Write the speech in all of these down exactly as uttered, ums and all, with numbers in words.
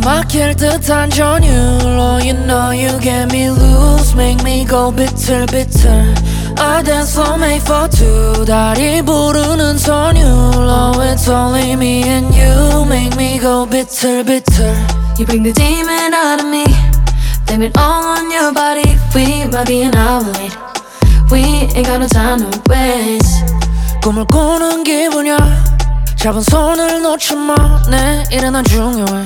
막힐 듯한 전율로 You know you get me loose Make me go bitter bitter I dance so made for two 다리 부르는 선율로 It's only me and you Make me go bitter bitter You bring the demon out of me Blame it all on your body We might be an hour late We ain't got no time to waste 꿈을 꾸는 기분이야 잡은 손을 놓지 마 내 일은 안 중요해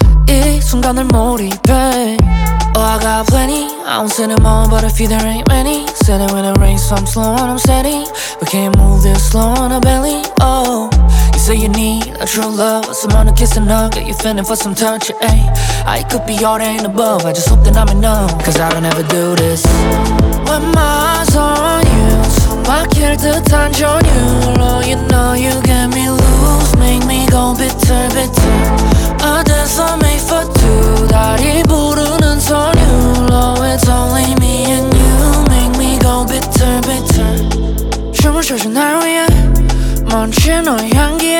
이 순간을 몰입해 Oh I got plenty I won't say no more but if you there ain't many Said it when it rains so I'm slow and I'm steady We can't move this slow on our belly Oh You say you need a true love Someone to kiss and hug Get you feeling for some touch eh? I could be all that ain't above I just hope that I'm enough Cause I don't ever do this When my eyes on you 숨 막힐 듯한 전율로 You know you get me loose Make me go bitter bitter I dance so made for two 다리 부르는 선율로 It's only me and you Make me go bitter bitter 춤을 춰줘 날 위해 멈춘 너의 향기에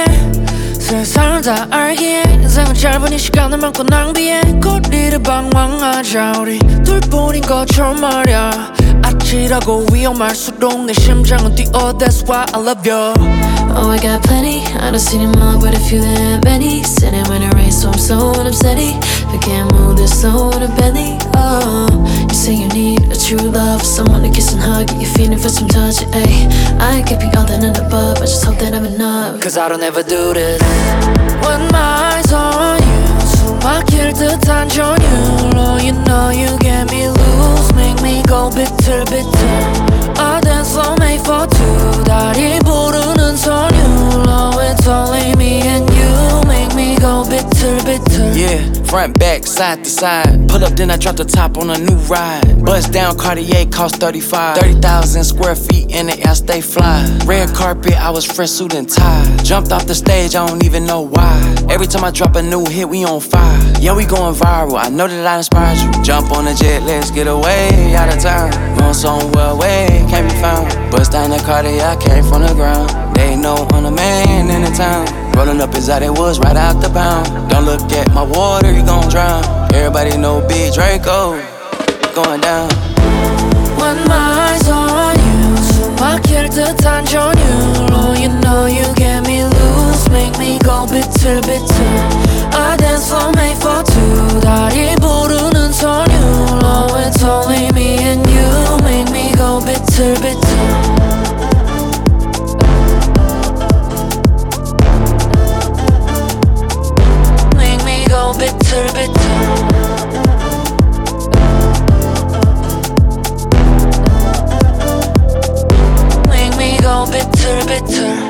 세상을 다 알기에 인생은 짧은 이 시간을 많고 낭비해 거리를 방황하자 우리 둘뿐인 것처럼 말야 아찔하고 위험할수록 내 심장은 뛰어 That's why I love you Oh I got plenty I don't see them all but if you there ain't many Sitting when it rains so I'm slow and I'm steady We can't move this slow in a belly Oh You say you need a true love Someone to kiss and hug Get you feeling for some touch eh? I could be all that and above I just hope that I'm enough Cause I don't ever do this When my eyes on you 숨 막힐 듯한 전율로 You know you get me loose Make me go bitter bitter I dance so made for two 다리 부르는 선율로 It's only me and you Make me go bitter bitter Yeah, front, back, side to side Pull up then I drop the top on a new ride Bust down Cartier cost thirty-five thirty thousand square feet in the air stay fly Red carpet I was fresh suit and tie Jumped off the stage I don't even know why Every time I drop a new hit we on fire Yeah we going viral I know that I inspired you Jump on the jet let's get away out of town Going somewhere away can't be found Bust down the Cartier I came from the ground They know I'm the man in the town Rolling up is how they was right out the pound Don't look at my water, you gon' drown Everybody know Big Draco going down When my eyes on you 숨 막힐 듯한 전율로 You know you get me loose Make me go bitter bitter I dance so made for two 다리 부르는 선율로 It's only me and you Make me go bitter bitter bitter, bitter Make me go bitter, bitter